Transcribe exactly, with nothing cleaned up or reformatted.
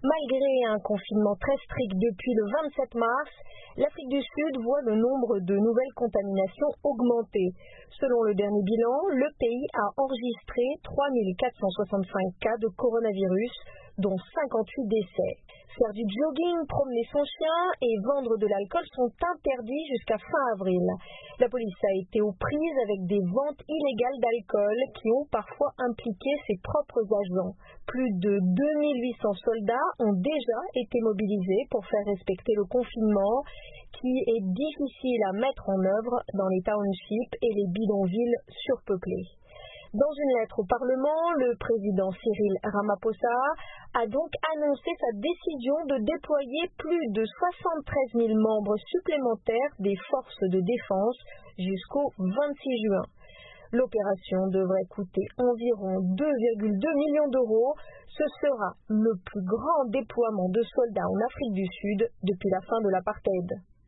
Malgré un confinement très strict depuis le vingt-sept mars, l'Afrique du Sud voit le nombre de nouvelles contaminations augmenter. Selon le dernier bilan, le pays a enregistré trois mille quatre cent soixante-cinq cas de coronavirus, dont cinquante-huit décès. Faire du jogging, promener son chien et vendre de l'alcool sont interdits jusqu'à fin avril. La police a été aux prises avec des ventes illégales d'alcool qui ont parfois impliqué ses propres agents. Plus de deux mille huit cents soldats ont déjà été mobilisés pour faire respecter le confinement qui est difficile à mettre en œuvre dans les townships et les bidonvilles surpeuplés. Dans une lettre au Parlement, le président Cyril Ramaphosa a donc annoncé sa décision de déployer plus de soixante-treize mille membres supplémentaires des forces de défense jusqu'au vingt-six juin. L'opération devrait coûter environ deux virgule deux millions d'euros. Ce sera le plus grand déploiement de soldats en Afrique du Sud depuis la fin de l'apartheid.